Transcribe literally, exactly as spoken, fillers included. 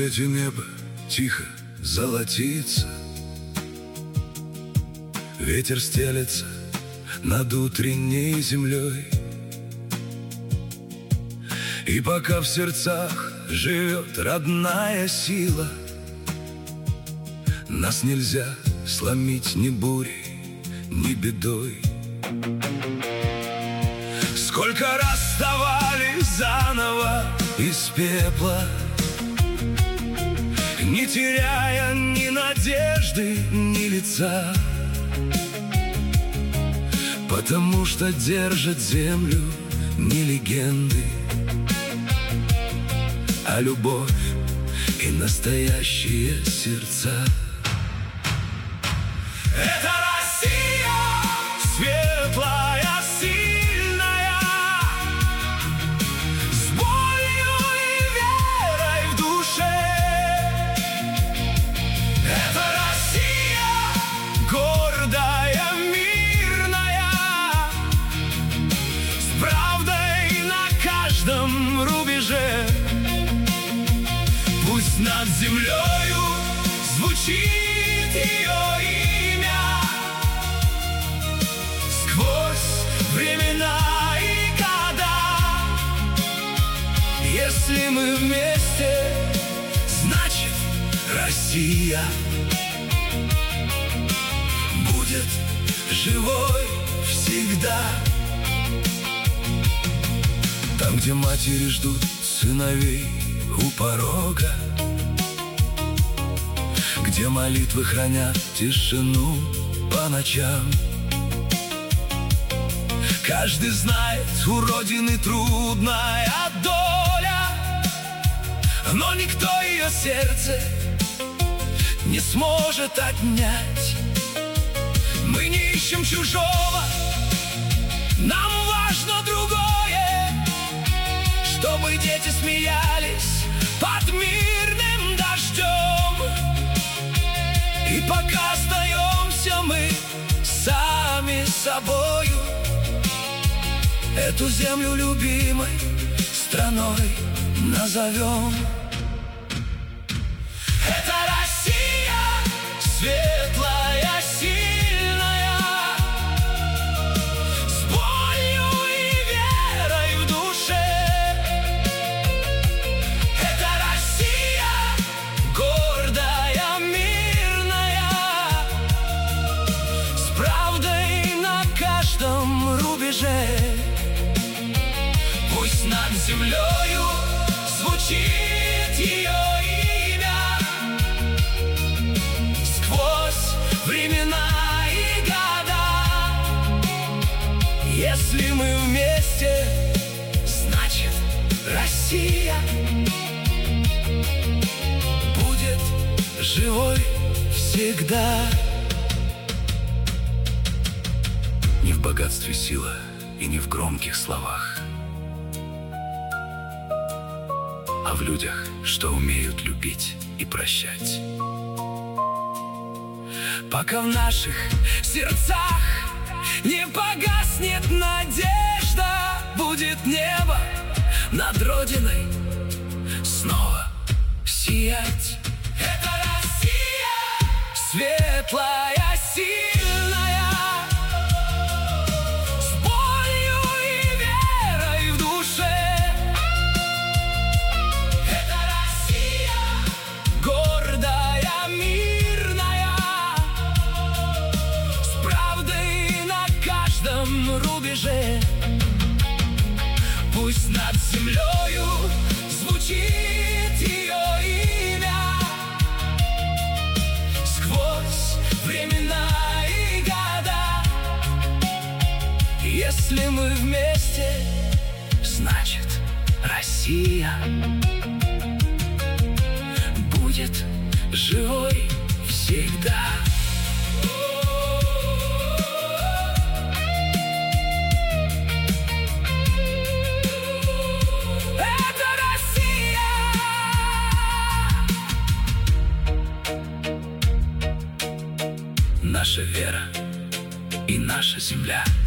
рассвете небо тихо золотится, ветер стелется над утренней землей. И пока в сердцах живет родная сила, нас нельзя сломить ни бурей, ни бедой. Сколько раз вставали заново из пепла, не теряя ни надежды, ни лица, потому что держат землю не легенды, а любовь и настоящие сердца. Это Россия светлая, сильная, с болью и верой в душе. Это Россия гордая, мирная, с правдой на каждом рубеже. Пусть над землею звучит ее имя, сквозь времена и года. Если мы вместе, значит Россия будет живой всегда. Там, где матери ждут сыновей у порога, где молитвы хранят тишину по ночам. Каждый знает, у Родины трудная доля, но никто ее сердце не сможет отнять. Мы не ищем чужого, нам важно другое, чтобы дети смеялись под мирным дождем. И пока остаемся мы сами собою, эту землю любимой страной назовем. Это Россия светлая, сильная, с болью и верой в душе. Это Россия гордая, мирная, с правдой на каждом рубеже. Пусть над землею звучит ее имя, сквозь времена и года. Если мы вместе, значит Россия будет живой всегда. Не в богатстве сила и не в громких словах, а в людях, что умеют любить и прощать. Пока в наших сердцах не погаснет надежда, будет небо над Родиной снова сиять. Это Россия светлая, сильная, с болью и верой в душе. Это Россия гордая, мирная, с правдой на каждом рубеже. Пусть над землею звучит ее имя, сквозь времена и года. Если мы вместе, значит Россия будет живой всегда. Наша вера и наша земля.